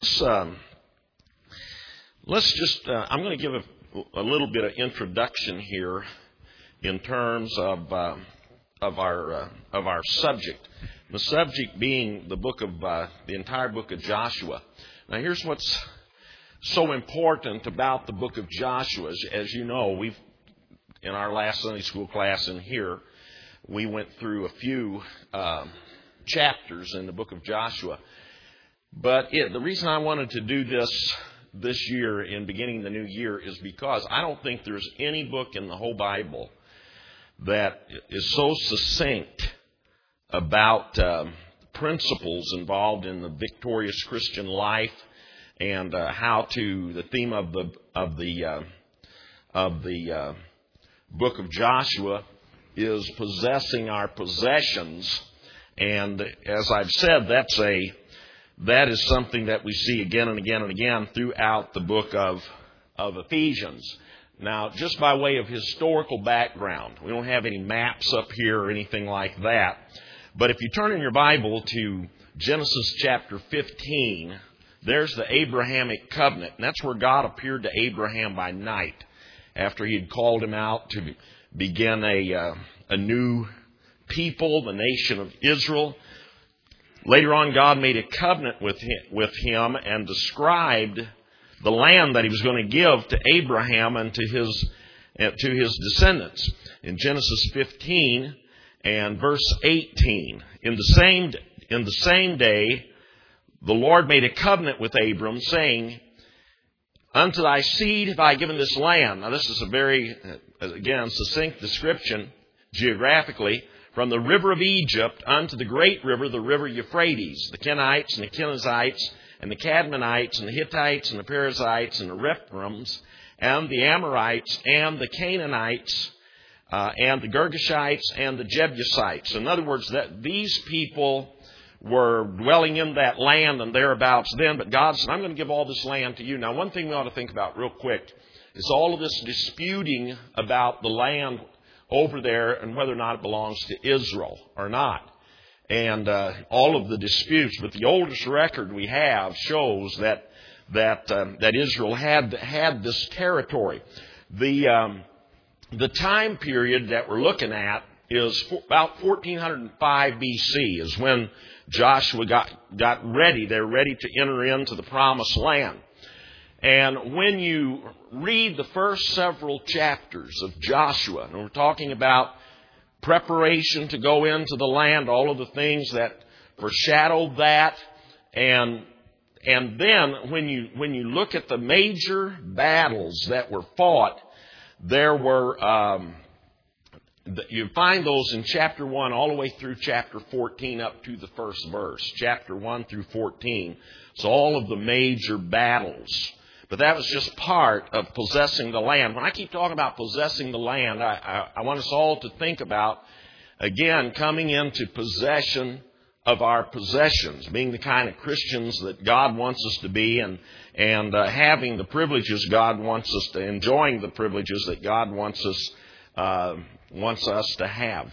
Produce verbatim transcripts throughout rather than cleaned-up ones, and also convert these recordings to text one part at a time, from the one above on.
Let's, um, let's just, uh, I'm going to give a, a little bit of introduction here in terms of uh, of our uh, of our subject. The subject being the book of uh, the entire book of Joshua. Now, here's what's so important about the book of Joshua. As, as you know, we've in our last Sunday school class in here, we went through a few uh, chapters in the book of Joshua. But it, the reason I wanted to do this this year in beginning the new year is because I don't think there's any book in the whole Bible that is so succinct about uh, principles involved in the victorious Christian life and uh, how to the theme of the of the uh, of the uh, book of Joshua is possessing our possessions, and as I've said, that's a That is something that we see again and again and again throughout the book of, of Ephesians. Now, just by way of historical background, we don't have any maps up here or anything like that. But if you turn in your Bible to Genesis chapter fifteen, there's the Abrahamic covenant. And that's where God appeared to Abraham by night after he had called him out to begin a, uh, a new people, the nation of Israel. Later on, God made a covenant with him, with him and described the land that he was going to give to Abraham and to his to his descendants. In Genesis fifteen and verse eighteen, in the same in the same day, the Lord made a covenant with Abram, saying, "Unto thy seed have I given this land." Now, this is a very again succinct description geographically. From the river of Egypt unto the great river, the river Euphrates, the Kenites and the Kenizzites and the Cadmonites and the Hittites and the Perizzites and the Rephaims and the Amorites and the Canaanites uh, and the Girgashites and the Jebusites. In other words, that these people were dwelling in that land and thereabouts then, but God said, "I'm going to give all this land to you." Now, one thing we ought to think about real quick is all of this disputing about the land over there and whether or not it belongs to Israel or not. And uh, all of the disputes. But the oldest record we have shows that that um, that Israel had had this territory. The um, the time period that we're looking at is about fourteen oh five B C is when Joshua got, got ready. They're ready to enter into the promised land. And when you read the first several chapters of Joshua, and we're talking about preparation to go into the land, all of the things that foreshadowed that, and and then when you when you look at the major battles that were fought, there were um, you find those in chapter one all the way through chapter fourteen up to the first verse, chapter one through fourteen. So all of the major battles. But that was just part of possessing the land. When I keep talking about possessing the land, I, I, I want us all to think about, again, coming into possession of our possessions, being the kind of Christians that God wants us to be, and and uh, having the privileges God wants us to, enjoying the privileges that God wants us uh, wants us to have.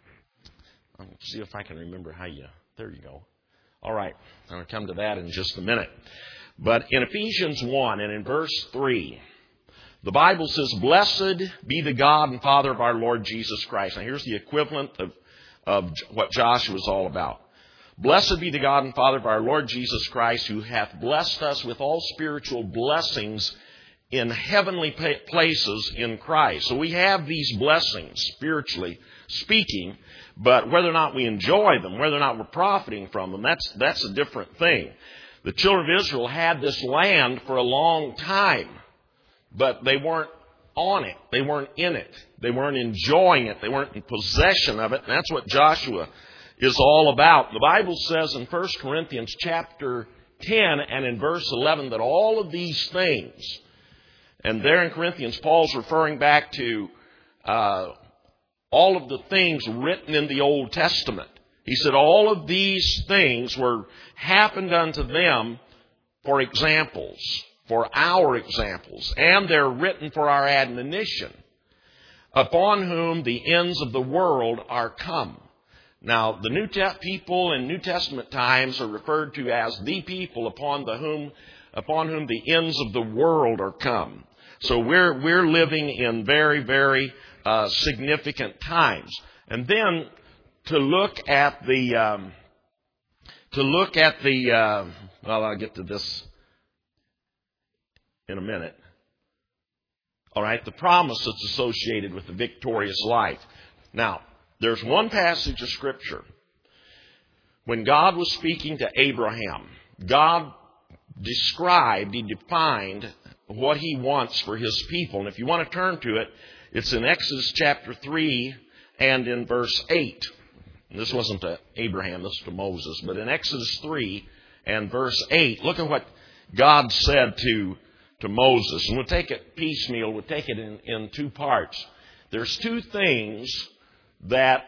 Let's see if I can remember how you. There you go. All right, I'm going to come to that in just a minute. But in Ephesians one and in verse three, the Bible says, "Blessed be the God and Father of our Lord Jesus Christ." Now here's the equivalent of, of what Joshua is all about. "Blessed be the God and Father of our Lord Jesus Christ, who hath blessed us with all spiritual blessings in heavenly places in Christ." So we have these blessings, spiritually speaking, but whether or not we enjoy them, whether or not we're profiting from them, that's that's a different thing. The children of Israel had this land for a long time, but they weren't on it. They weren't in it. They weren't enjoying it. They weren't in possession of it. And that's what Joshua is all about. The Bible says in First Corinthians chapter ten and in verse eleven that all of these things, and there in Corinthians, Paul's referring back to uh, all of the things written in the Old Testament. He said all of these things were happened unto them for examples, for our examples, and they're written for our admonition, upon whom the ends of the world are come. Now, the New Te- people in New Testament times are referred to as the people upon the whom, upon whom the ends of the world are come. So we're we're living in very, very uh, significant times. And then to look at the um, to look at the uh, well, I'll get to this in a minute. All right, the promise that's associated with the victorious life. Now, there's one passage of Scripture. When God was speaking to Abraham, God described, He defined what He wants for His people. And if you want to turn to it, it's in Exodus chapter three and in verse eight. And this wasn't to Abraham, this was to Moses. But in Exodus three and verse eight, look at what God said to, to Moses. And we'll take it piecemeal. We'll take it in, in two parts. There's two things that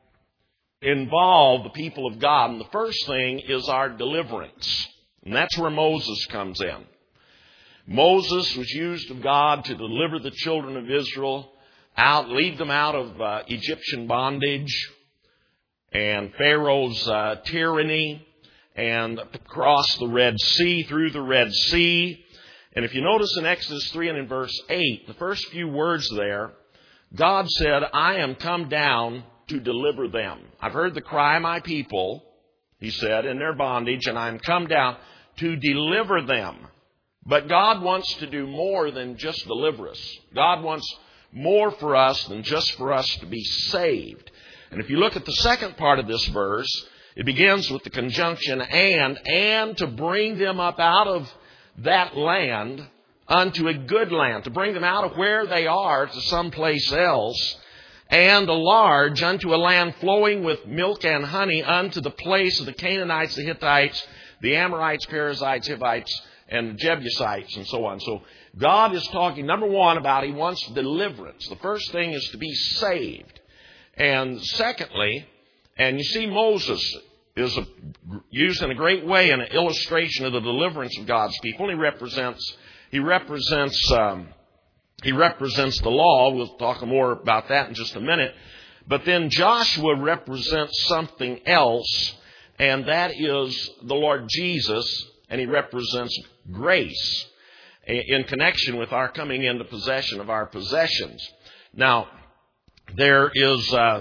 involve the people of God. And the first thing is our deliverance. And that's where Moses comes in. Moses was used of God to deliver the children of Israel out, lead them out of uh, Egyptian bondage and Pharaoh's uh, tyranny, and across the Red Sea, through the Red Sea. And if you notice in Exodus three and in verse eight, the first few words there, God said, I am come down to deliver them. I've heard the cry of my people, He said, in their bondage, and I'm come down to deliver them. But God wants to do more than just deliver us. God wants more for us than just for us to be saved. And if you look at the second part of this verse, it begins with the conjunction and, and to bring them up out of that land unto a good land, to bring them out of where they are to someplace else, and a large unto a land flowing with milk and honey unto the place of the Canaanites, the Hittites, the Amorites, Perizzites, Hivites, and Jebusites, and so on. So God is talking, number one, about He wants deliverance. The first thing is to be saved. And secondly, and you see Moses is a, used in a great way in an illustration of the deliverance of God's people. He represents, he represents, um, he represents the law. We'll talk more about that in just a minute. But then Joshua represents something else, and that is the Lord Jesus, and He represents grace in connection with our coming into possession of our possessions. Now, there is uh,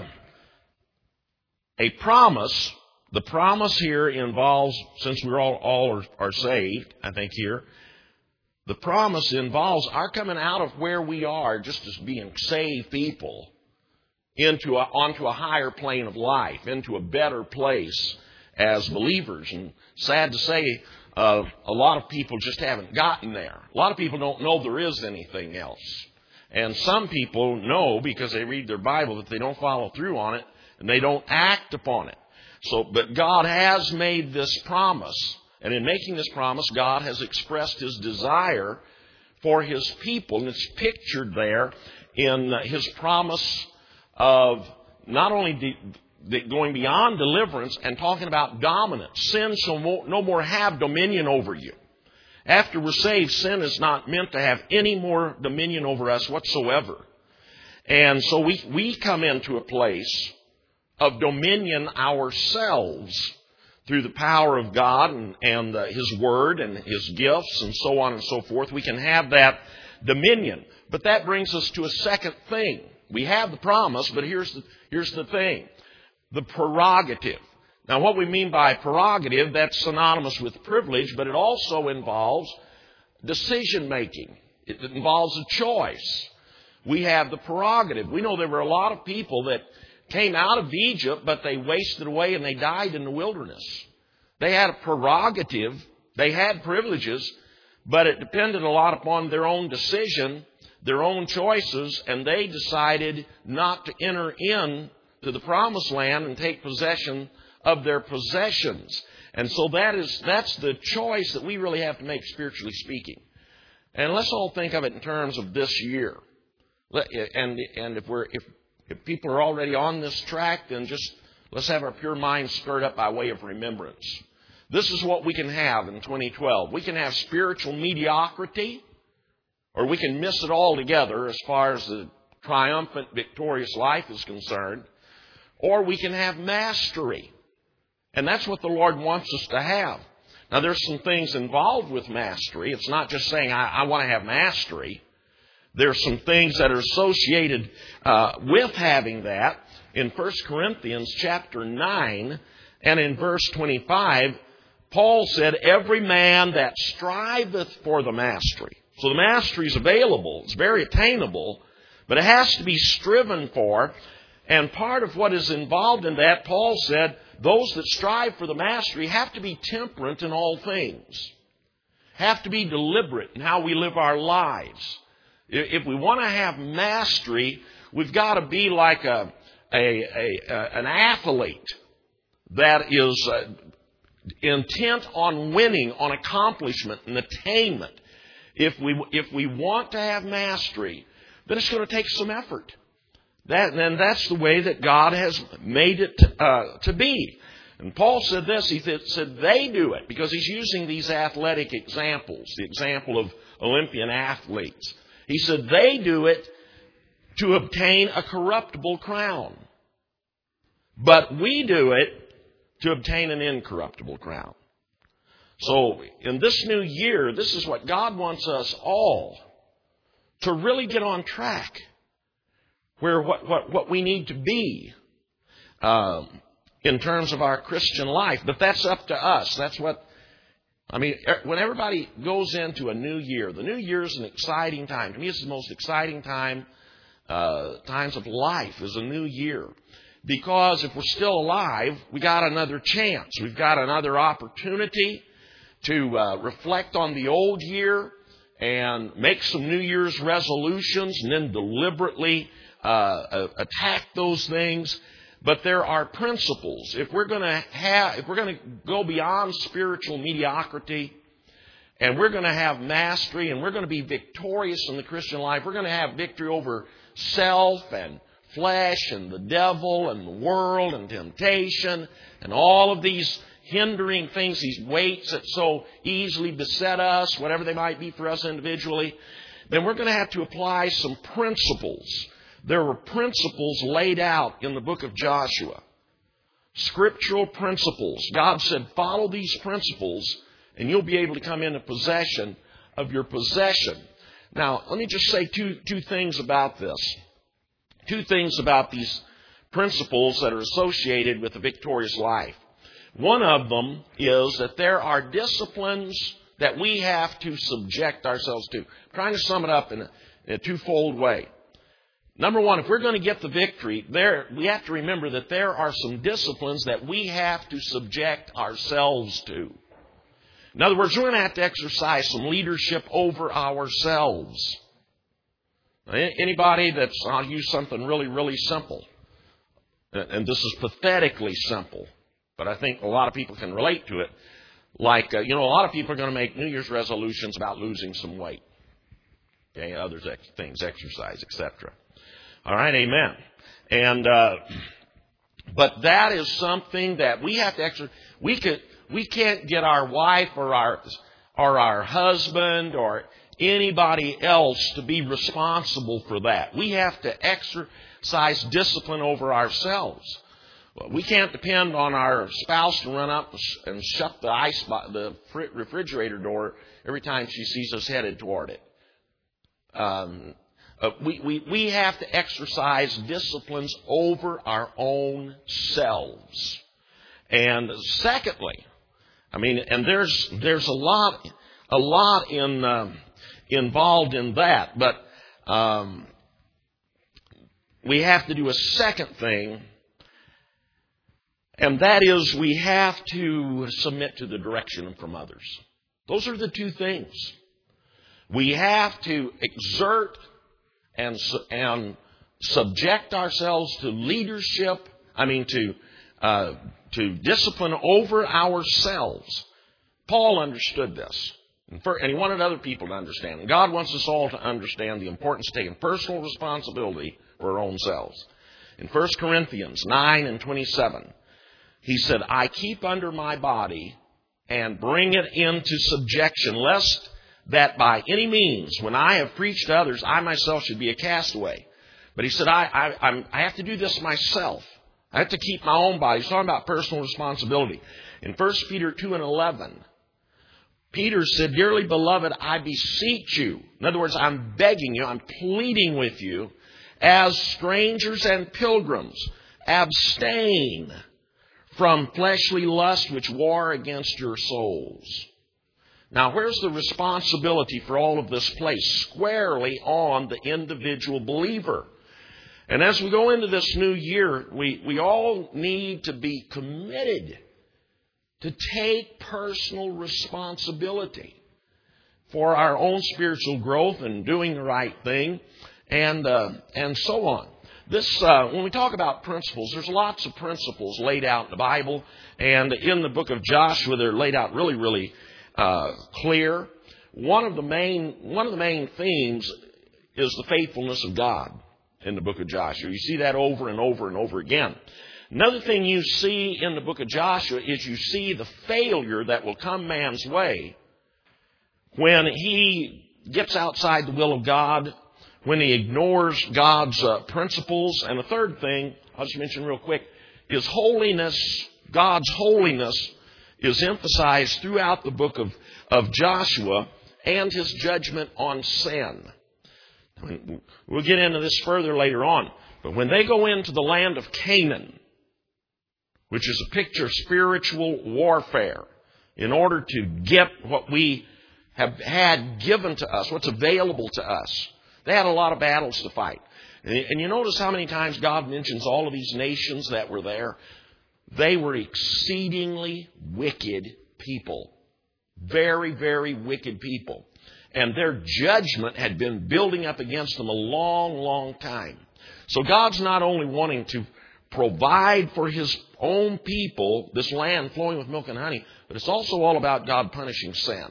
a promise. The promise here involves, since we're all, all are, are saved, I think here, the promise involves our coming out of where we are just as being saved people into a, onto a higher plane of life, into a better place as believers. And sad to say, uh, a lot of people just haven't gotten there. A lot of people don't know there is anything else. And some people know because they read their Bible that they don't follow through on it and they don't act upon it. So, but God has made this promise. And in making this promise, God has expressed His desire for His people. And it's pictured there in His promise of not only de- going beyond deliverance and talking about dominance. Sin shall no more have dominion over you. After we're saved, sin is not meant to have any more dominion over us whatsoever. And so we, we come into a place of dominion ourselves through the power of God and, and uh, His Word and His gifts and so on and so forth. We can have that dominion. But that brings us to a second thing. We have the promise, but here's the, here's the thing. The prerogative. Now, what we mean by prerogative, that's synonymous with privilege, but it also involves decision making. It involves a choice. We have the prerogative. We know there were a lot of people that came out of Egypt, but they wasted away and they died in the wilderness. They had a prerogative. They had privileges, but it depended a lot upon their own decision, their own choices, and they decided not to enter in to the promised land and take possession of their possessions. And so that is, that's the choice that we really have to make, spiritually speaking. And let's all think of it in terms of this year. And, and if we're, if, if people are already on this track, then just let's have our pure minds stirred up by way of remembrance. This is what we can have in twenty twelve. We can have spiritual mediocrity, or we can miss it altogether as far as the triumphant, victorious life is concerned. or we can have mastery. And that's what the Lord wants us to have. Now, there's some things involved with mastery. It's not just saying, I, I want to have mastery. There's some things that are associated uh, with having that. In First Corinthians chapter nine and in verse twenty-five, Paul said, every man that striveth for the mastery. So the mastery is available. It's very attainable, but it has to be striven for. And part of what is involved in that, Paul said, those that strive for the mastery have to be temperate in all things. Have to be deliberate in how we live our lives. If we want to have mastery, we've got to be like a, a, a, a an athlete that is uh, intent on winning, on accomplishment and attainment. If we if we want to have mastery, then it's going to take some effort. That and that's the way that God has made it uh, to be. And Paul said this. He said they do it because he's using these athletic examples, the example of Olympian athletes. He said they do it to obtain a corruptible crown, but we do it to obtain an incorruptible crown. So in this new year, this is what God wants us all to really get on track, where what, what, what we need to be um, in terms of our Christian life. But that's up to us. That's what, I mean, when everybody goes into a new year, the new year is an exciting time. To me, it's the most exciting time, uh, times of life is a new year. Because if we're still alive, we got another chance. We've got another opportunity to uh, reflect on the old year and make some New Year's resolutions and then deliberately uh, attack those things. But there are principles. If we're going to have, if we're going to go beyond spiritual mediocrity, and we're going to have mastery, and we're going to be victorious in the Christian life, we're going to have victory over self and flesh and the devil and the world and temptation and all of these hindering things, these weights that so easily beset us, whatever they might be for us individually, then we're going to have to apply some principles. There were principles laid out in the book of Joshua. Scriptural principles. God said, follow these principles and you'll be able to come into possession of your possession. Now, let me just say two, two things about this. Two things about these principles that are associated with a victorious life. One of them is that there are disciplines that we have to subject ourselves to. I'm trying to sum it up in a, in a twofold way. Number one, if we're going to get the victory, there we have to remember that there are some disciplines that we have to subject ourselves to. In other words, we're going to have to exercise some leadership over ourselves. Anybody that's, I'll use something really, really simple. And this is pathetically simple, but I think a lot of people can relate to it. Like, uh, you know, a lot of people are going to make New Year's resolutions about losing some weight. Okay, other ex- things, exercise, et cetera. All right, amen. And, uh, but that is something that we have to exercise. We could, we can't get our wife or our, or our husband or anybody else to be responsible for that. We have to exercise discipline over ourselves. We can't depend on our spouse to run up and shut the ice, the refrigerator door every time she sees us headed toward it. Um, uh, we, we, we have to exercise disciplines over our own selves. And secondly, I mean, and there's there's a lot a lot in uh, involved in that, but um, we have to do a second thing. And that is, we have to submit to the direction from others. Those are the two things. We have to exert and, and subject ourselves to leadership, I mean to, uh, to discipline over ourselves. Paul understood this. And he wanted other people to understand. And God wants us all to understand the importance of taking personal responsibility for our own selves. In First Corinthians nine and twenty-seven, he said, I keep under my body and bring it into subjection, lest that by any means, when I have preached to others, I myself should be a castaway. But he said, I, I, I'm, I have to do this myself. I have to keep my own body. He's talking about personal responsibility. In First Peter two and eleven, Peter said, "Dearly beloved, I beseech you." In other words, I'm begging you, I'm pleading with you, as strangers and pilgrims, abstain from fleshly lust which war against your souls. Now, where's the responsibility for all of this placed? Squarely on the individual believer. And as we go into this new year, we, we all need to be committed to take personal responsibility for our own spiritual growth and doing the right thing, and uh, and so on. This, uh, when we talk about principles, there's lots of principles laid out in the Bible, and in the book of Joshua, they're laid out really, really uh, clear. One of the main one of the main themes is the faithfulness of God in the book of Joshua. You see that over and over and over again. Another thing you see in the book of Joshua is you see the failure that will come man's way when he gets outside the will of God, when he ignores God's uh, principles. And the third thing, I'll just mention real quick, is holiness. God's holiness is emphasized throughout the book of, of Joshua, and his judgment on sin. We'll get into this further later on. But when they go into the land of Canaan, which is a picture of spiritual warfare, in order to get what we have had given to us, what's available to us, they had a lot of battles to fight. And you notice how many times God mentions all of these nations that were there. They were exceedingly wicked people. Very, very wicked people. And their judgment had been building up against them a long, long time. So God's not only wanting to provide for his own people this land flowing with milk and honey, but it's also all about God punishing sin.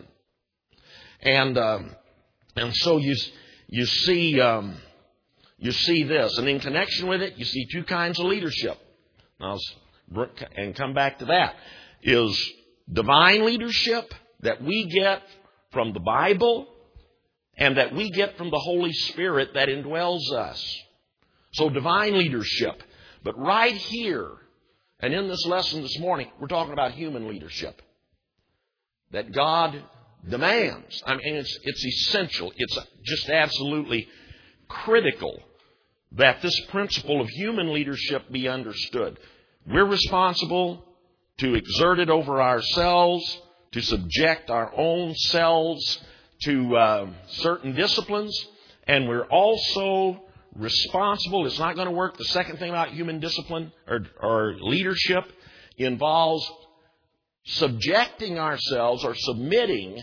And um, and so you you see um, you see this, and in connection with it, you see two kinds of leadership. Now, and come back to that, is divine leadership that we get from the Bible and that we get from the Holy Spirit that indwells us. So divine leadership. But right here, and in this lesson this morning, we're talking about human leadership that God demands. I mean, it's, it's essential. It's just absolutely critical that this principle of human leadership be understood. We're responsible to exert it over ourselves, to subject our own selves to uh, certain disciplines, and we're also responsible. It's not going to work. The second thing about human discipline or, or leadership involves subjecting ourselves or submitting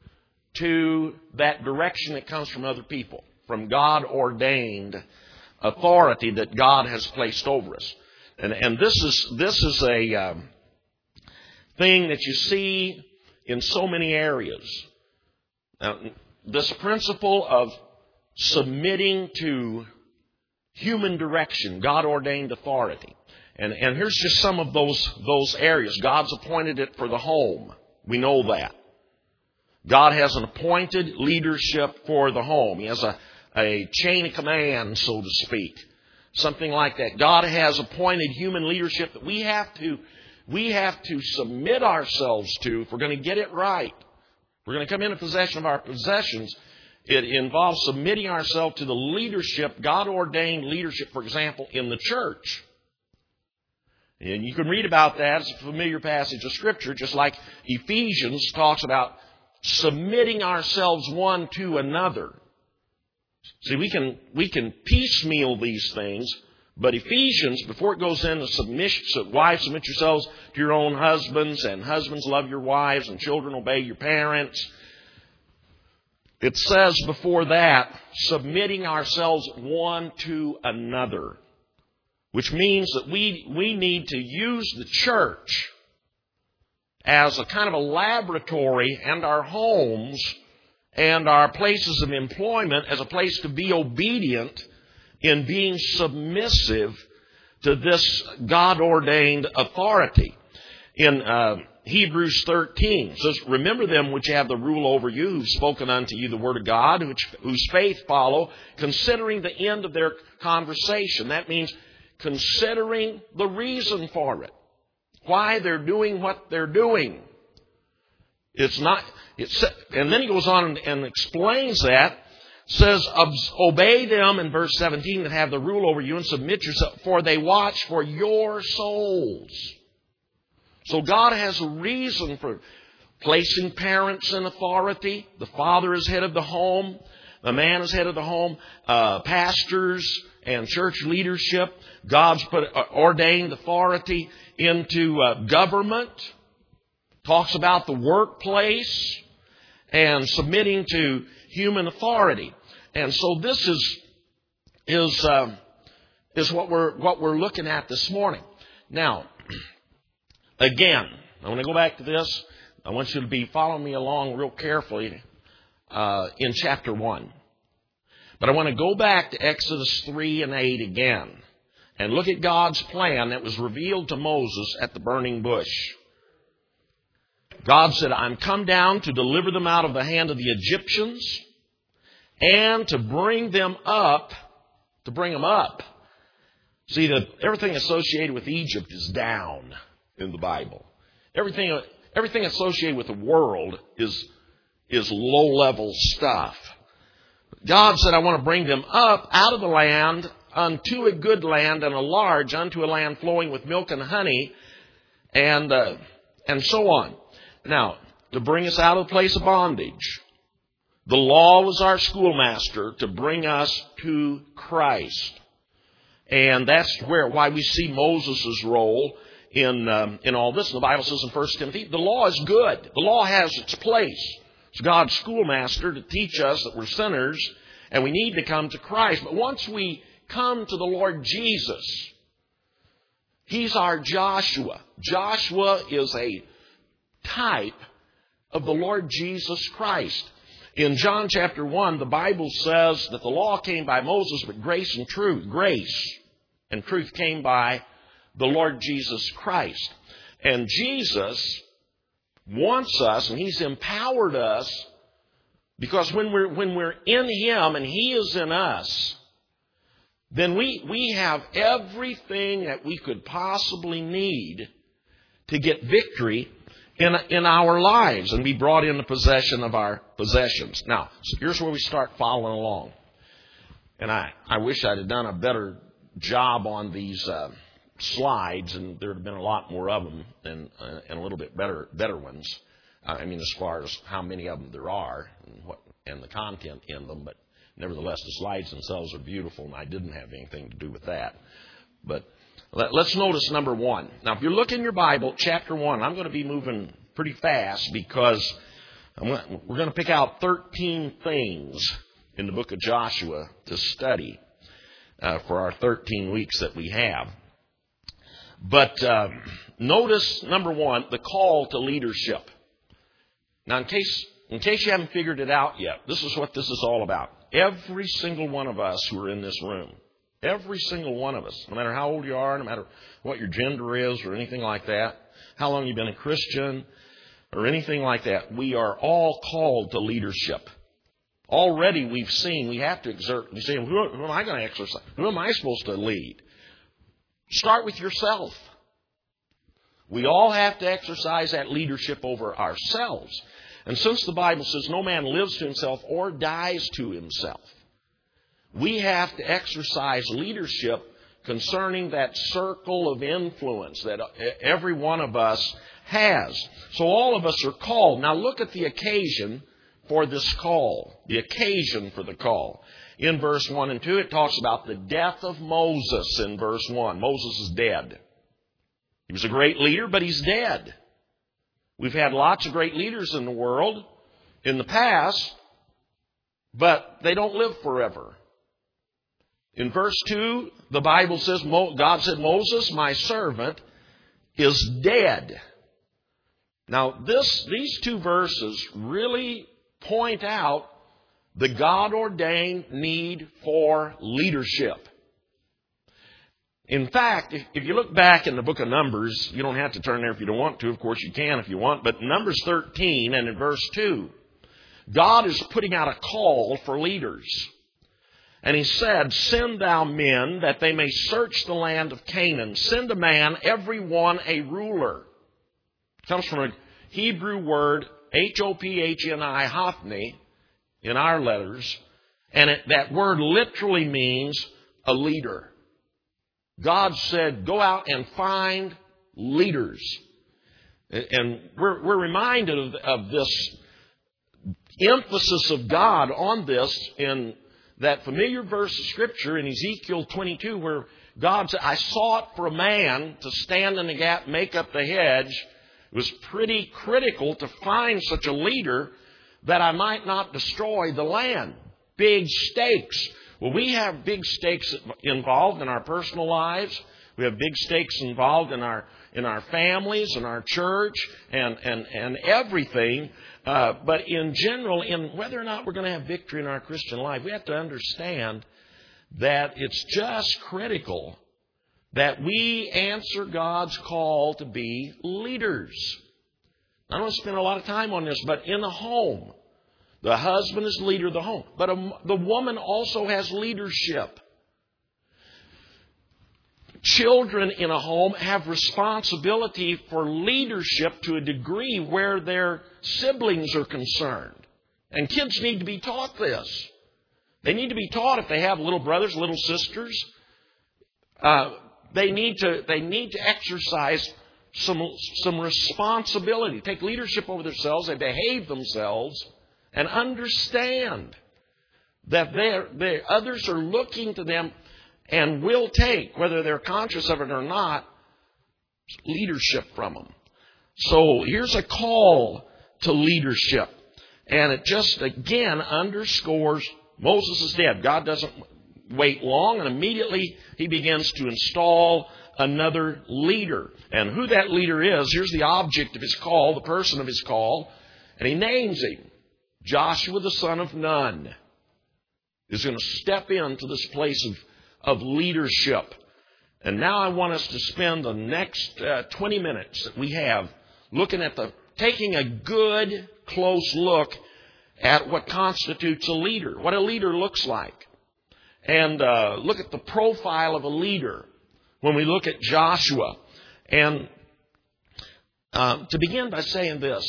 to that direction that comes from other people, from God-ordained authority that God has placed over us. And, and this is this is a um, thing that you see in so many areas. Now, this principle of submitting to human direction, God-ordained authority. And, and here's just some of those, those areas. God's appointed it for the home. We know that. God has an appointed leadership for the home. He has a, a chain of command, so to speak. Something like that. God has appointed human leadership that we have to, we have to submit ourselves to if we're going to get it right. If we're going to come into possession of our possessions. It involves submitting ourselves to the leadership, God-ordained leadership, for example, in the church. And you can read about that. It's a familiar passage of Scripture, just like Ephesians talks about submitting ourselves one to another. See, we can we can piecemeal these things, but Ephesians, before it goes into submission, so wives, submit yourselves to your own husbands, and husbands, love your wives, and children, obey your parents. It says before that, submitting ourselves one to another, which means that we, we need to use the church as a kind of a laboratory, and our homes and our places of employment as a place to be obedient in being submissive to this God-ordained authority. In uh, Hebrews thirteen, it says, remember them which have the rule over you, who've spoken unto you the word of God, which, whose faith follow, considering the end of their conversation. That means considering the reason for it, why they're doing what they're doing. It's not, it's, and then he goes on and, and explains that, says, obey them in verse seventeen that have the rule over you and submit yourself, for they watch for your souls. So God has a reason for placing parents in authority. The father is head of the home. The man is head of the home. Uh, pastors and church leadership. God's put uh, ordained authority into uh, government. Talks about the workplace and submitting to human authority. And so this is is uh, is what we're what we're looking at this morning. Now, again, I want to go back to this. I want you to be following me along real carefully uh, in chapter one. But I want to go back to Exodus three and eight again and look at God's plan that was revealed to Moses at the burning bush. God said, I'm come down to deliver them out of the hand of the Egyptians and to bring them up, to bring them up. See, that everything associated with Egypt is down in the Bible. Everything, everything associated with the world is, is low-level stuff. God said, I want to bring them up out of the land unto a good land and a large, unto a land flowing with milk and honey, and uh, and so on. Now, to bring us out of the place of bondage. The law was our schoolmaster to bring us to Christ. And that's where why we see Moses' role in um, in all this. The Bible says in First Timothy, the law is good. The law has its place. It's God's schoolmaster to teach us that we're sinners and we need to come to Christ. But once we come to the Lord Jesus, He's our Joshua. Joshua is a type of the Lord Jesus Christ. In John chapter one, the Bible says that the law came by Moses, but grace and truth, grace and truth came by the Lord Jesus Christ. And Jesus wants us, and He's empowered us, because when we're when we're in Him and He is in us, then we we have everything that we could possibly need to get victory in in our lives and be brought into possession of our possessions. Now, so here's where we start following along. And I, I wish I'd have done a better job on these uh, slides, and there would have been a lot more of them and, uh, and a little bit better better ones. Uh, I mean, as far as how many of them there are and what and the content in them. But nevertheless, the slides themselves are beautiful, and I didn't have anything to do with that. But let, let's notice number one. Now, if you look in your Bible, chapter one, I'm going to be moving pretty fast because I'm going, we're going to pick out thirteen things in the book of Joshua to study uh, for our thirteen weeks that we have. But uh, notice, number one, the call to leadership. Now, in case in case you haven't figured it out yet, this is what this is all about. Every single one of us who are in this room, every single one of us, no matter how old you are, no matter what your gender is or anything like that, how long you've been a Christian or anything like that, we are all called to leadership. Already we've seen we have to exert. You say, who, who am I going to exercise? Who am I supposed to lead? Start with yourself. We all have to exercise that leadership over ourselves. And since the Bible says no man lives to himself or dies to himself, we have to exercise leadership concerning that circle of influence that every one of us has. So all of us are called. Now look at the occasion for this call, the occasion for the call. In verse one and two, it talks about the death of Moses in verse one. Moses is dead. He was a great leader, but he's dead. We've had lots of great leaders in the world in the past, but they don't live forever. In verse two, the Bible says, God said, Moses, my servant, is dead. Now, this, these two verses really point out the God-ordained need for leadership. In fact, if, if you look back in the book of Numbers, you don't have to turn there if you don't want to. Of course, you can if you want. But Numbers thirteen and in verse two, God is putting out a call for leaders. And he said, "Send thou men that they may search the land of Canaan. Send a man, every one a ruler." It comes from a Hebrew word, H O P H N I, Hophni, in our letters. And it, that word literally means a leader. God said, go out and find leaders. And we're, we're reminded of, of this emphasis of God on this in that familiar verse of Scripture in Ezekiel twenty-two, where God said, "I sought for a man to stand in the gap, make up the hedge." It was pretty critical to find such a leader that I might not destroy the land. Big stakes. Well, we have big stakes involved in our personal lives. We have big stakes involved in our in our families, in our church, and and and everything. Uh, but in general, in whether or not we're going to have victory in our Christian life, we have to understand that it's just critical that we answer God's call to be leaders. I don't want to spend a lot of time on this, but in a home, the husband is leader of the home. But a, the woman also has leadership. Children in a home have responsibility for leadership to a degree where their siblings are concerned. And kids need to be taught this. They need to be taught if they have little brothers, little sisters. Uh, they need to they need to exercise some some responsibility, take leadership over themselves, and behave themselves, and understand that they're, they others are looking to them and will take, whether they're conscious of it or not, leadership from them. So here's a call to leadership. And it just, again, underscores Moses is dead. God doesn't wait long, and immediately he begins to install another leader. And who that leader is, here's the object of his call, the person of his call, and he names him. Joshua, the son of Nun, is going to step into this place of of leadership. And now I want us to spend the next uh, twenty minutes that we have looking at the, taking a good, close look at what constitutes a leader, what a leader looks like. And uh, look at the profile of a leader when we look at Joshua. And uh, to begin by saying this,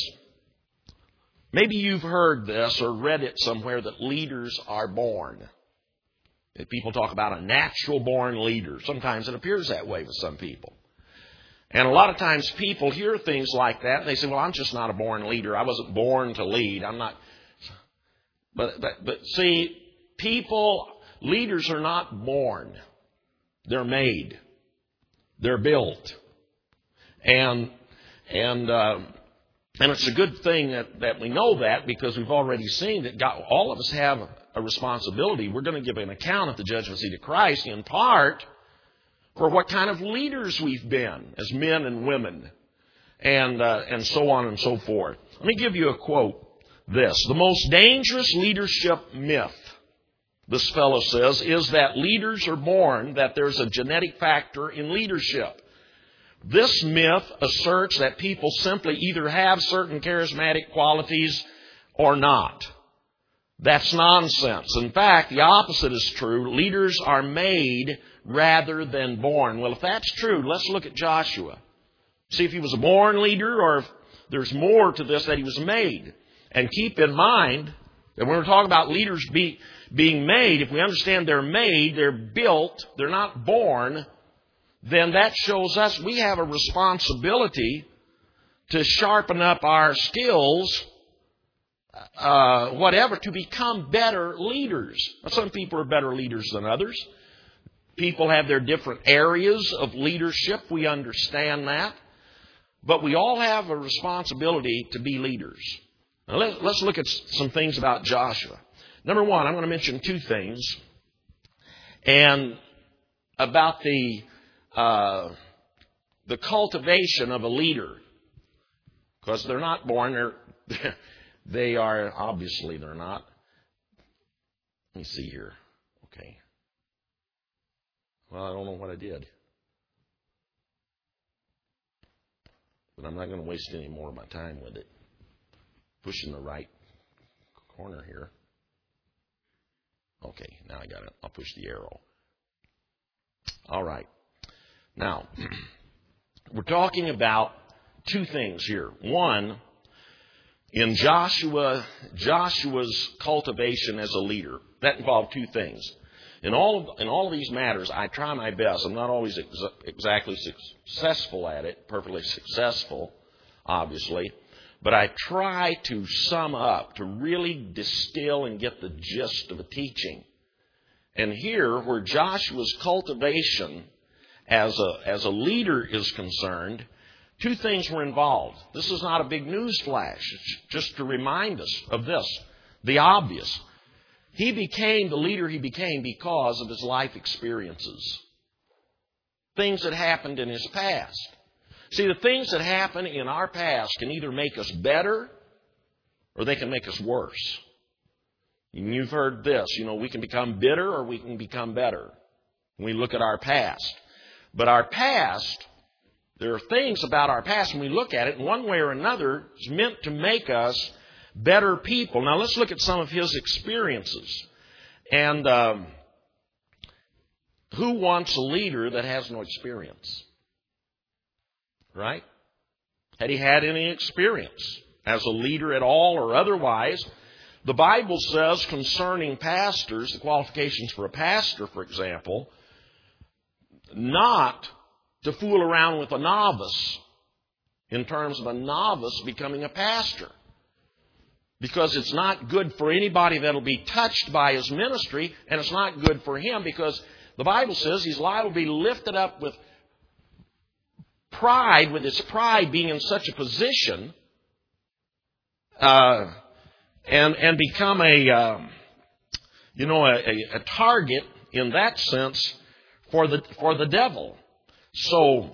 maybe you've heard this or read it somewhere that leaders are born. People talk about a natural born leader. Sometimes it appears that way with some people. And a lot of times people hear things like that and they say, well, I'm just not a born leader. I wasn't born to lead. I'm not. But, but, but see, people, leaders are not born. They're made. They're built. And, and, uh, and it's a good thing that, that we know that, because we've already seen that God, all of us have a responsibility. We're going to give an account at the judgment seat of Christ, in part for what kind of leaders we've been as men and women, and uh, and so on and so forth. Let me give you a quote. This: the most dangerous leadership myth, this fellow says, is that leaders are born, that there's a genetic factor in leadership. This myth asserts that people simply either have certain charismatic qualities or not. That's nonsense. In fact, the opposite is true. Leaders are made rather than born. Well, if that's true, let's look at Joshua. See if he was a born leader or if there's more to this, that he was made. And keep in mind that when we're talking about leaders be, being made, if we understand they're made, they're built, they're not born, then that shows us we have a responsibility to sharpen up our skills, uh, whatever, to become better leaders. Now, some people are better leaders than others. People have their different areas of leadership. We understand that. But we all have a responsibility to be leaders. Now, let, let's look at some things about Joshua. Number one, I'm going to mention two things. And about the uh, the cultivation of a leader. Because they're not born, they're, they are, obviously they're not. Let me see here. Okay. Well, I don't know what I did. But I'm not going to waste any more of my time with it. Pushing the right corner here. Okay, now I got it. I'll push the arrow. All right. Now, we're talking about two things here. One, in Joshua, Joshua's cultivation as a leader. That involved two things. In all of, in all of these matters, I try my best. I'm not always ex- exactly successful at it, perfectly successful, obviously. But I try to sum up, to really distill and get the gist of a teaching. And here, where Joshua's cultivation as a, as a leader is concerned, two things were involved. This is not a big news flash. It's just to remind us of this, the obvious. He became the leader he became because of his life experiences. Things that happened in his past. See, the things that happen in our past can either make us better or they can make us worse. And you've heard this, you know, we can become bitter or we can become better when we look at our past. But our past, there are things about our past when we look at it, in one way or another, is meant to make us better people. Now let's look at some of his experiences. And um, who wants a leader that has no experience? Right? Had he had any experience as a leader at all or otherwise? The Bible says concerning pastors, the qualifications for a pastor, for example, not to fool around with a novice in terms of a novice becoming a pastor. Because it's not good for anybody that will be touched by his ministry, and it's not good for him because the Bible says he's liable to be lifted up with pride, with his pride being in such a position, uh, and and become a uh, you know a, a target in that sense for the for the devil. So,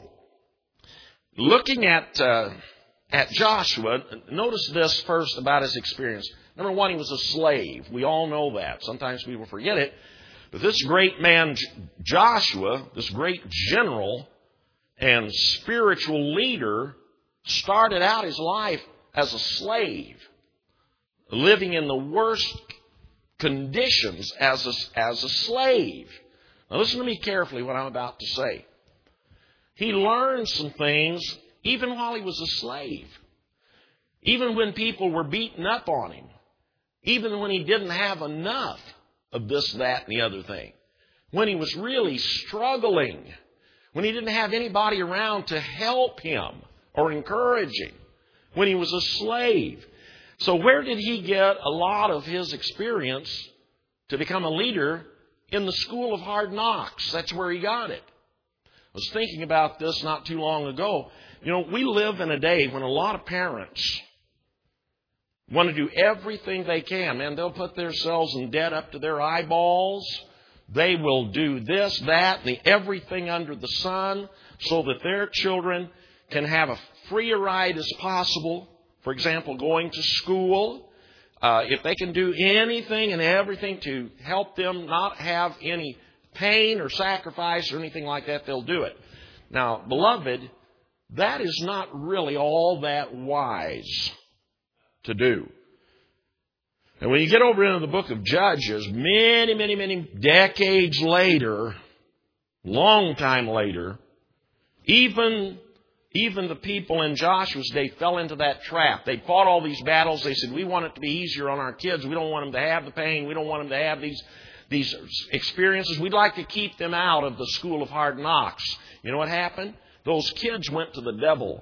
looking at uh, at Joshua, notice this first about his experience. Number one, he was a slave. We all know that. Sometimes people forget it. But this great man, Joshua, this great general and spiritual leader, started out his life as a slave, living in the worst conditions as a, as a slave. Now listen to me carefully what I'm about to say. He learned some things even while he was a slave. Even when people were beating up on him. Even when he didn't have enough of this, that, and the other thing. When he was really struggling. When he didn't have anybody around to help him or encourage him. When he was a slave. So where did he get a lot of his experience to become a leader? In the school of hard knocks. That's where he got it. I was thinking about this not too long ago. You know, we live in a day when a lot of parents want to do everything they can. Man, they'll put themselves in debt up to their eyeballs. They will do this, that, and the everything under the sun so that their children can have a free ride as possible. For example, going to school. Uh, if they can do anything and everything to help them not have any pain or sacrifice or anything like that, they'll do it. Now, beloved, that is not really all that wise to do. And when you get over into the book of Judges, many, many, many decades later, long time later, even, even the people in Joshua's day fell into that trap. They fought all these battles. They said, we want it to be easier on our kids. We don't want them to have the pain. We don't want them to have these, these experiences. We'd like to keep them out of the school of hard knocks. You know what happened? Those kids went to the devil.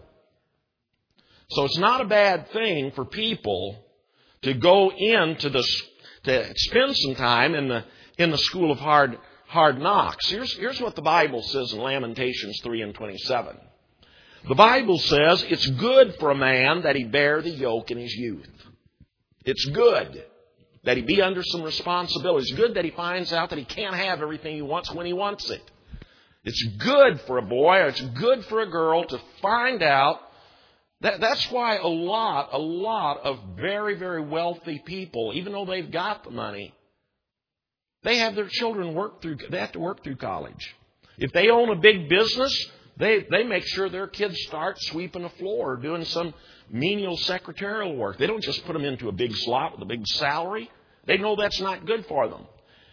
So it's not a bad thing for people to go into the, to spend some time in the, in the school of hard, hard knocks. Here's, here's what the Bible says in Lamentations three and twenty-seven. The Bible says it's good for a man that he bear the yoke in his youth. It's good that he be under some responsibility. It's good that he finds out that he can't have everything he wants when he wants it. It's good for a boy or it's good for a girl to find out. That, that's why a lot, a lot of very, very wealthy people, even though they've got the money, they have their children work through, they have to work through college. If they own a big business, they, they make sure their kids start sweeping the floor or doing some menial secretarial work. They don't just put them into a big slot with a big salary. They know that's not good for them.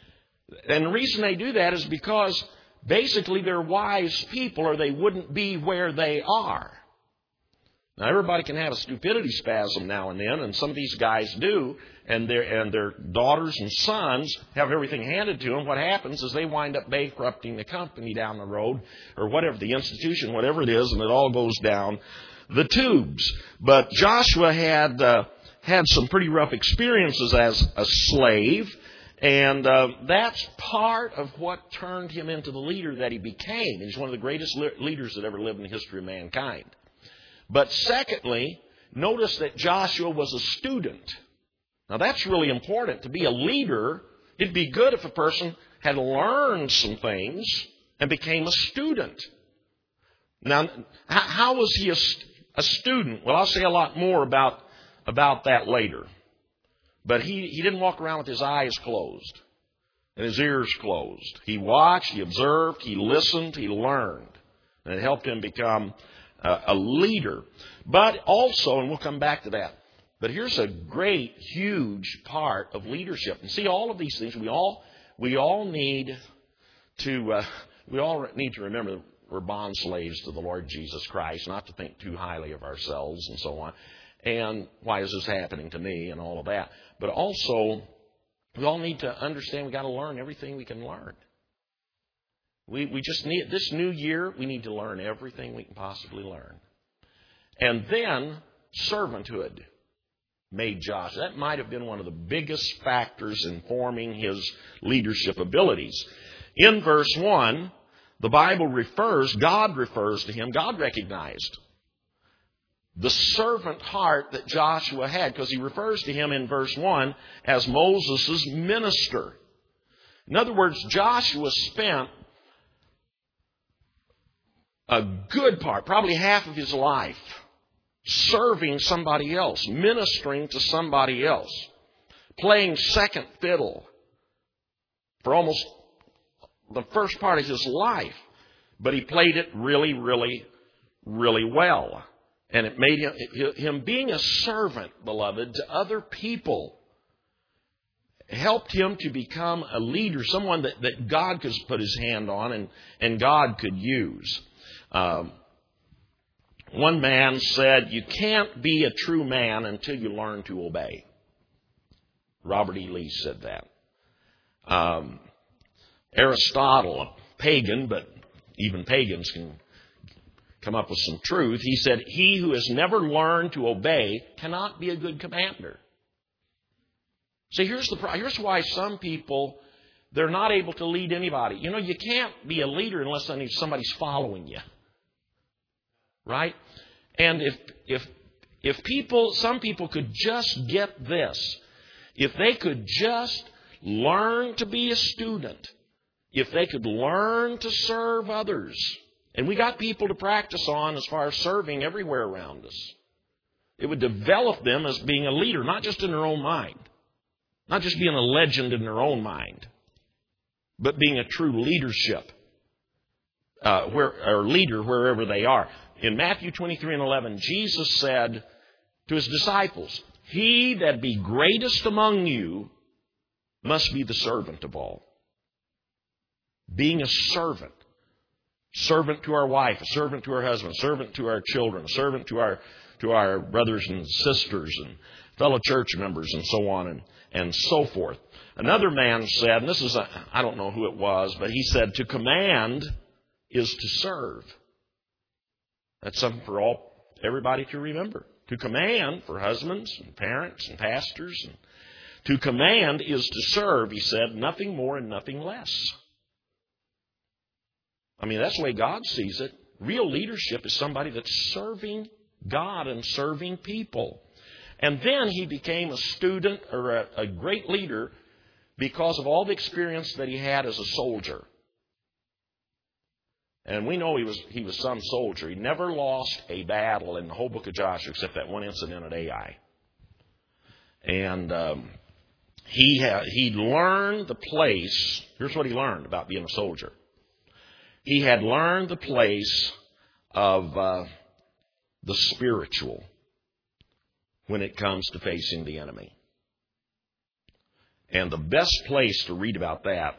And the reason they do that is because basically they're wise people or they wouldn't be where they are. Now, everybody can have a stupidity spasm now and then, and some of these guys do, and their and their daughters and sons have everything handed to them. What happens is they wind up bankrupting the company down the road, or whatever, the institution, whatever it is, and it all goes down the tubes. But Joshua had uh, had some pretty rough experiences as a slave, and uh, that's part of what turned him into the leader that he became. He's one of the greatest le- leaders that ever lived in the history of mankind. But secondly, notice that Joshua was a student. Now that's really important. To be a leader, it'd be good if a person had learned some things and became a student. Now, how was he a, a student? Well, I'll say a lot more about, about that later. But he, he didn't walk around with his eyes closed and his ears closed. He watched, he observed, he listened, he learned. And it helped him become uh, a leader. But also, and we'll come back to that, but here's a great, huge part of leadership. And see, all of these things, we all we all need to uh, we all need to remember that we're bond slaves to the Lord Jesus Christ, not to think too highly of ourselves and so on. And why is this happening to me and all of that? But also, we all need to understand we've got to learn everything we can learn. We we just need, this new year, we need to learn everything we can possibly learn. And then, servanthood made Joshua. That might have been one of the biggest factors in forming his leadership abilities. In verse one, the Bible refers, God refers to him, God recognized the servant heart that Joshua had, because he refers to him in verse one as Moses' minister. In other words, Joshua spent a good part, probably half of his life, serving somebody else, ministering to somebody else, playing second fiddle for almost the first part of his life. But he played it really, really, really well. And it made him, him being a servant, beloved, to other people, helped him to become a leader, someone that, that God could put his hand on and, and God could use. Um, one man said, you can't be a true man until you learn to obey. Robert E. Lee said that. Um, Aristotle, a pagan, but even pagans can come up with some truth. He said, he who has never learned to obey cannot be a good commander. See, here's the here's why some people, they're not able to lead anybody. You know, you can't be a leader unless somebody's following you. Right? And if if if people, some people could just get this, if they could just learn to be a student, if they could learn to serve others, and we got people to practice on as far as serving everywhere around us, it would develop them as being a leader, not just in their own mind, not just being a legend in their own mind, but being a true leadership, uh, where or leader wherever they are. In Matthew twenty-three and eleven, Jesus said to his disciples, he that be greatest among you must be the servant of all. Being a servant. Servant to our wife, a servant to our husband, a servant to our children, a servant to our to our brothers and sisters and fellow church members and so on and, and so forth. Another man said, and this is, a, I don't know who it was, but he said, to command is to serve. That's something for all everybody to remember. To command, for husbands and parents and pastors, and to command is to serve, he said, nothing more and nothing less. I mean, that's the way God sees it. Real leadership is somebody that's serving God and serving people. And then he became a student or a, a great leader because of all the experience that he had as a soldier. And we know he was he was some soldier. He never lost a battle in the whole book of Joshua except that one incident at Ai. And um, he had, he learned the place. Here's what he learned about being a soldier. He had learned the place of uh, the spiritual when it comes to facing the enemy. And the best place to read about that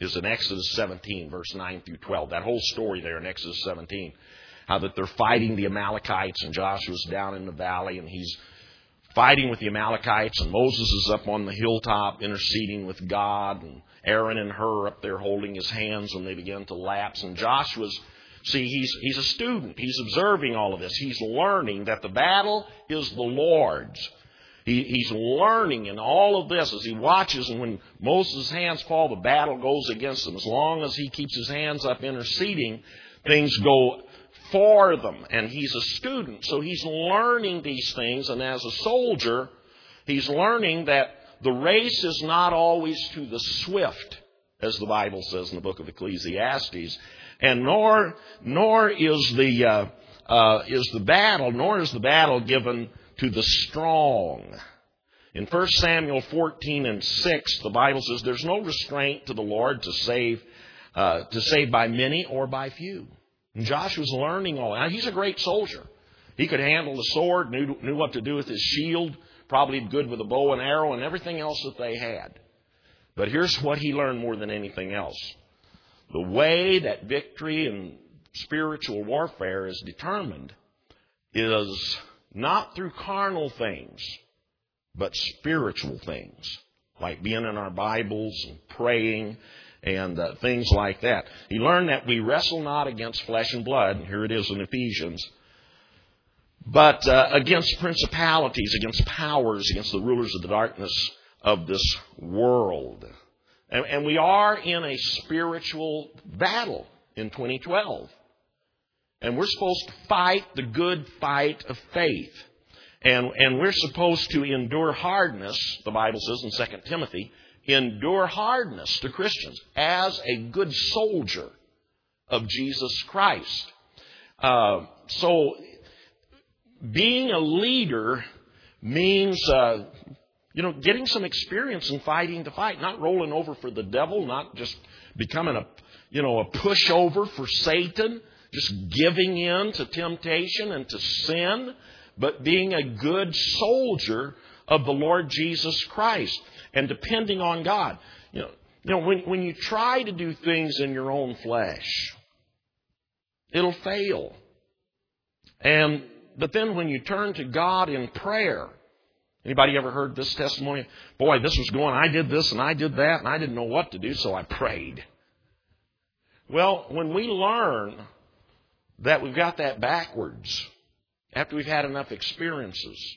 is in Exodus seventeen, verse nine through twelve. That whole story there in Exodus seventeen. How that they're fighting the Amalekites, and Joshua's down in the valley, and he's fighting with the Amalekites, and Moses is up on the hilltop interceding with God, and Aaron and Hur up there holding his hands when they begin to lapse. And Joshua's, see, he's, he's a student. He's observing all of this. He's learning that the battle is the Lord's. He, he's learning in all of this as he watches, and when Moses' hands fall, the battle goes against him. As long as he keeps his hands up interceding, things go for them. And he's a student, so he's learning these things. And as a soldier, he's learning that the race is not always to the swift, as the Bible says in the book of Ecclesiastes, and nor nor is the uh, uh, is the battle nor is the battle given to the strong. In First Samuel fourteen and six, the Bible says there's no restraint to the Lord to save uh, to save by many or by few. And Joshua's learning all that. Now, he's a great soldier. He could handle the sword, knew, knew what to do with his shield, probably good with a bow and arrow and everything else that they had. But here's what he learned more than anything else. The way that victory in spiritual warfare is determined is not through carnal things, but spiritual things, like being in our Bibles and praying and uh, things like that. He learned that we wrestle not against flesh and blood, and here it is in Ephesians, but uh, against principalities, against powers, against the rulers of the darkness of this world. And, and we are in a spiritual battle in twenty twelve. And we're supposed to fight the good fight of faith. And, and we're supposed to endure hardness, the Bible says in Second Timothy, endure hardness to Christians as a good soldier of Jesus Christ. Uh, so being a leader means, uh, you know, getting some experience in fighting the fight, not rolling over for the devil, not just becoming a, you know, a pushover for Satan, just giving in to temptation and to sin, but being a good soldier of the Lord Jesus Christ and depending on God. You know, you know when, when you try to do things in your own flesh, it'll fail. And but then when you turn to God in prayer, anybody ever heard this testimony? Boy, this was going, I did this and I did that and I didn't know what to do, so I prayed. Well, when we learn that we've got that backwards, after we've had enough experiences,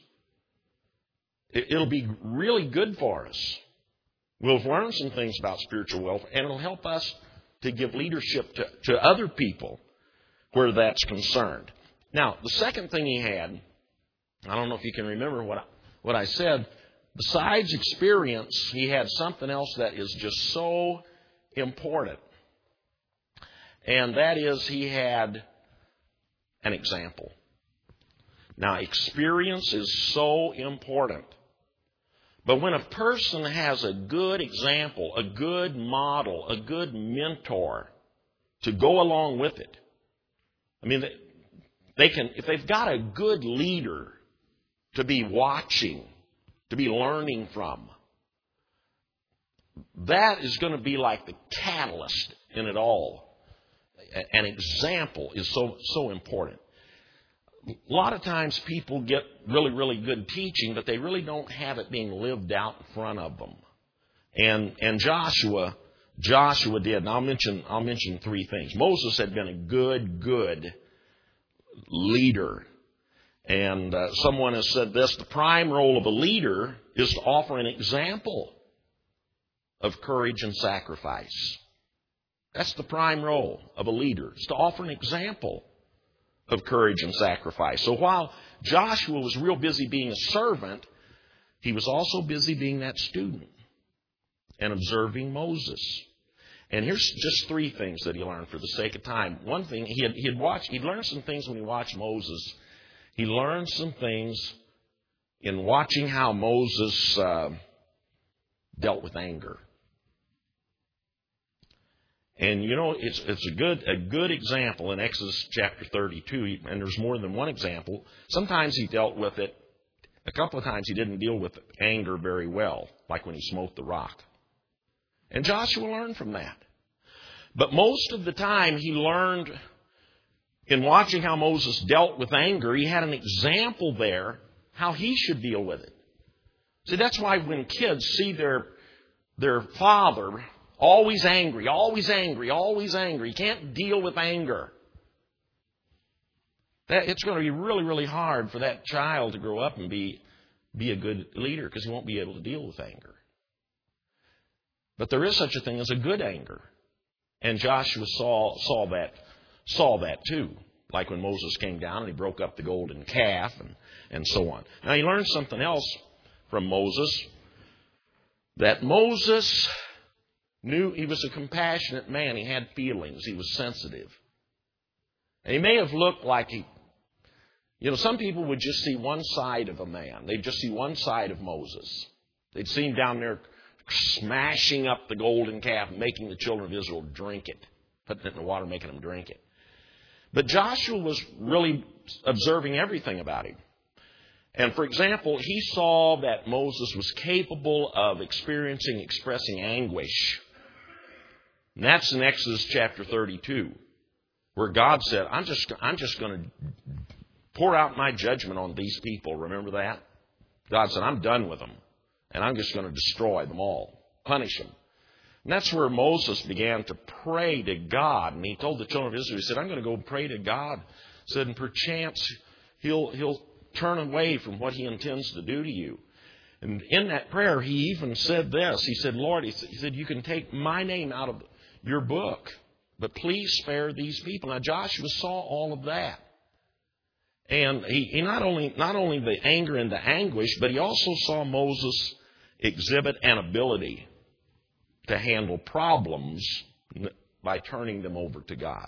it'll be really good for us. We'll have learned some things about spiritual welfare, and it'll help us to give leadership to, to other people where that's concerned. Now, the second thing he had, I don't know if you can remember what I, what I said. Besides experience, he had something else that is just so important. And that is he had an example. Now, experience is so important. But when a person has a good example, a good model, a good mentor to go along with it, I mean, they can, if they've got a good leader to be watching, to be learning from, that is going to be like the catalyst in it all. An example is so, so important. A lot of times people get really, really good teaching, but they really don't have it being lived out in front of them. And and Joshua, Joshua did. And I'll mention I'll mention three things. Moses had been a good, good leader. And uh, someone has said this: the prime role of a leader is to offer an example of courage and sacrifice. That's the prime role of a leader, is to offer an example of courage and sacrifice. So while Joshua was real busy being a servant, he was also busy being that student and observing Moses. And here's just three things that he learned for the sake of time. One thing, he had, he had watched, he'd learned some things when he watched Moses. He learned some things in watching how Moses uh, dealt with anger. And you know, it's it's a good a good example in Exodus chapter thirty-two, and there's more than one example. Sometimes he dealt with it. A couple of times he didn't deal with anger very well, like when he smote the rock. And Joshua learned from that. But most of the time he learned, in watching how Moses dealt with anger, he had an example there how he should deal with it. See, that's why when kids see their, their father always angry, always angry, always angry, can't deal with anger, that, it's going to be really, really hard for that child to grow up and be, be a good leader because he won't be able to deal with anger. But there is such a thing as a good anger. And Joshua saw, saw that, saw that too. Like when Moses came down and he broke up the golden calf and, and so on. Now he learned something else from Moses. That Moses knew he was a compassionate man. He had feelings. He was sensitive. And he may have looked like he, you know, some people would just see one side of a man. They'd just see one side of Moses. They'd see him down there smashing up the golden calf, making the children of Israel drink it, putting it in the water, making them drink it. But Joshua was really observing everything about him. And for example, he saw that Moses was capable of experiencing, expressing anguish. And that's in Exodus chapter thirty-two, where God said, I'm just, I'm just going to pour out my judgment on these people. Remember that? God said, I'm done with them. And I'm just going to destroy them all, punish them. And that's where Moses began to pray to God. And he told the children of Israel, he said, I'm going to go pray to God. He said, and perchance he'll, he'll turn away from what he intends to do to you. And in that prayer, he even said this. He said, Lord, he said, you can take my name out of your book, but please spare these people. Now, Joshua saw all of that. And he, he not only not only the anger and the anguish, but he also saw Moses exhibit an ability to handle problems by turning them over to God.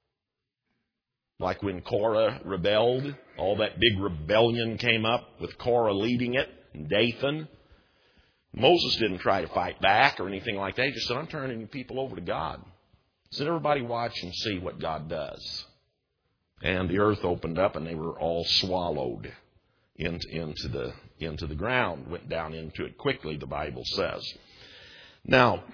Like when Korah rebelled, all that big rebellion came up with Korah leading it, and Dathan. Moses didn't try to fight back or anything like that. He just said, I'm turning people over to God. He said, everybody watch and see what God does. And the earth opened up and they were all swallowed into, into, the, into the ground, went down into it quickly, the Bible says. Now,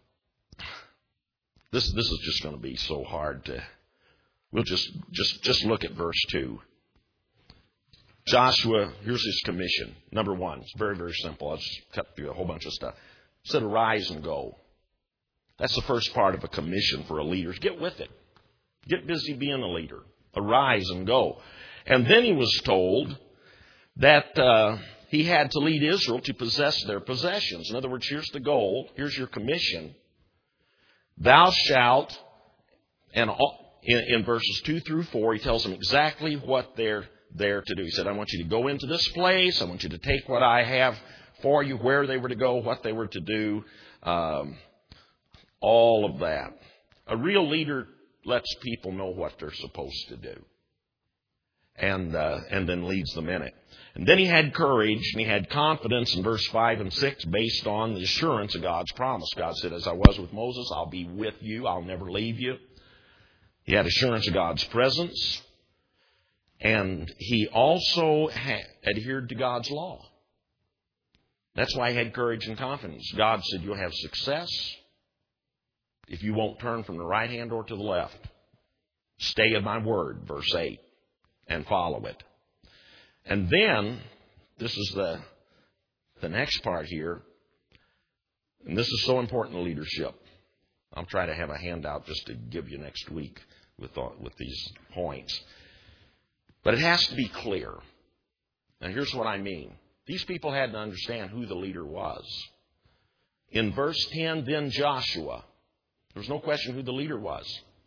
this, this is just going to be so hard to, we'll just, just, just look at verse two. Joshua, here's his commission. Number one, it's very, very simple. I'll just cut through a whole bunch of stuff. It said, arise and go. That's the first part of a commission for a leader. Get with it. Get busy being a leader. Arise and go. And then he was told that uh, he had to lead Israel to possess their possessions. In other words, here's the goal. Here's your commission. Thou shalt, and in, in verses two through four, he tells them exactly what they're there to do. He said, I want you to go into this place. I want you to take what I have for you, where they were to go, what they were to do, um, all of that. A real leader lets people know what they're supposed to do, and uh, and then leads them in it. And then he had courage and he had confidence in verse five and six based on the assurance of God's promise. God said, as I was with Moses, I'll be with you. I'll never leave you. He had assurance of God's presence. And he also had adhered to God's law. That's why he had courage and confidence. God said, you'll have success if you won't turn from the right hand or to the left. Stay in my word, verse eight, and follow it. And then, this is the, the next part here, and this is so important in leadership. I'll try to have a handout just to give you next week with, with these points. But it has to be clear. Now, here's what I mean. These people had to understand who the leader was. In verse ten, then Joshua. There's no question who the leader was.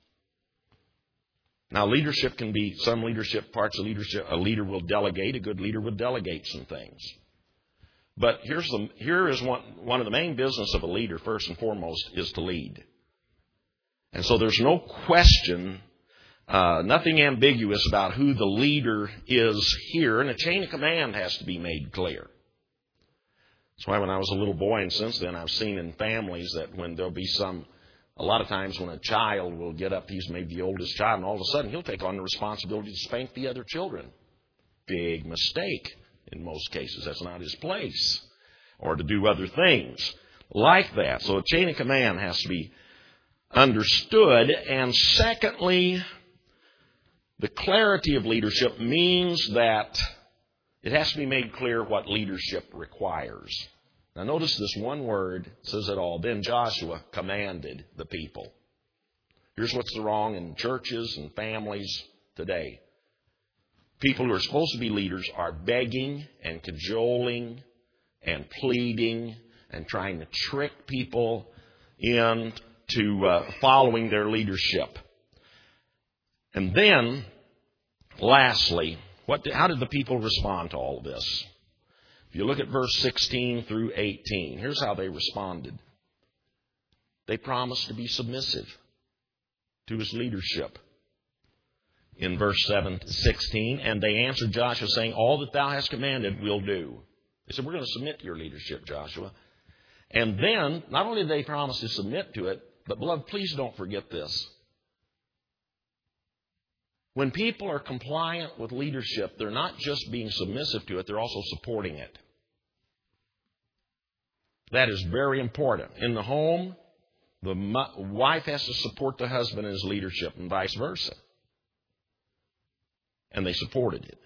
Now, leadership can be, some leadership, parts of leadership, a leader will delegate, a good leader will delegate some things. But here's the, here is one, one of the main business of a leader, first and foremost, is to lead. And so there's no question, uh, nothing ambiguous about who the leader is here, and a chain of command has to be made clear. That's why when I was a little boy, and since then I've seen in families that when there'll be some, a lot of times when a child will get up, he's maybe the oldest child, and all of a sudden he'll take on the responsibility to spank the other children. Big mistake in most cases. That's not his place. Or to do other things like that. So a chain of command has to be understood. And secondly, the clarity of leadership means that it has to be made clear what leadership requires. Now notice this one word says it all. Then Joshua commanded the people. Here's what's wrong in churches and families today. People who are supposed to be leaders are begging and cajoling and pleading and trying to trick people into uh, following their leadership. And then, lastly, what did, how did the people respond to all of this? If you look at verse sixteen through eighteen, here's how they responded. They promised to be submissive to his leadership. In verse seven to sixteen, and they answered Joshua, saying, all that thou hast commanded we'll do. They said, we're going to submit to your leadership, Joshua. And then, not only did they promise to submit to it, but beloved, please don't forget this. When people are compliant with leadership, they're not just being submissive to it, they're also supporting it. That is very important. In the home, the wife has to support the husband in his leadership and vice versa. And they supported it.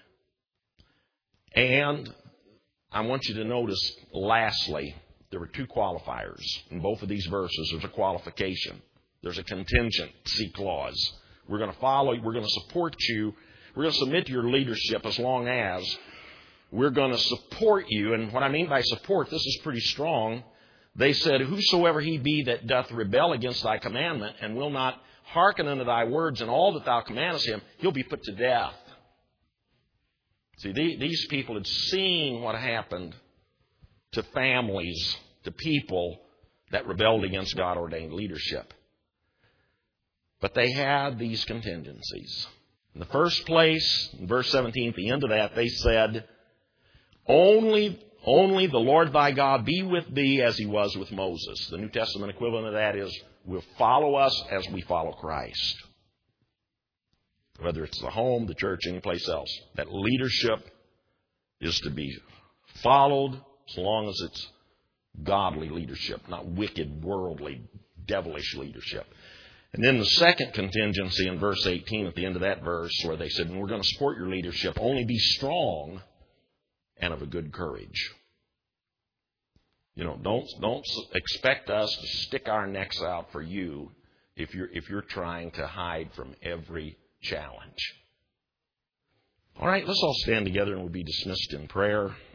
And I want you to notice, lastly, there were two qualifiers. In both of these verses, there's a qualification. There's a contingency clause. We're going to follow, we're going to support you. We're going to submit to your leadership as long as we're going to support you. And what I mean by support, this is pretty strong. They said, whosoever he be that doth rebel against thy commandment and will not hearken unto thy words and all that thou commandest him, he'll be put to death. See, these people had seen what happened to families, to people that rebelled against God-ordained leadership. But they had these contingencies. In the first place, in verse seventeen, at the end of that, they said, Only, only the Lord thy God be with thee as he was with Moses. The New Testament equivalent of that is, will follow us as we follow Christ. Whether it's the home, the church, any place else. That leadership is to be followed as long as it's godly leadership, not wicked, worldly, devilish leadership. And then the second contingency in verse eighteen, at the end of that verse, where they said, we're going to support your leadership, only be strong and of a good courage. You know, don't don't expect us to stick our necks out for you if you're if you're trying to hide from every challenge. All right, let's all stand together and we'll be dismissed in prayer.